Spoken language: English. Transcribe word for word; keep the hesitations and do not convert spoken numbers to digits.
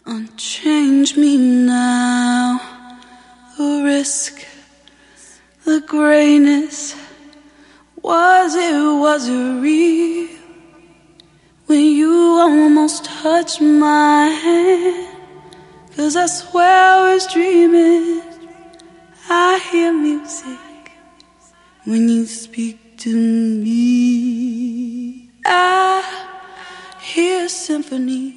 Unchange me now, the risk, the grayness. Was it, was it real? When you almost touched my hand, 'cause I swear I was dreaming. I hear music when you speak to me. I hear symphony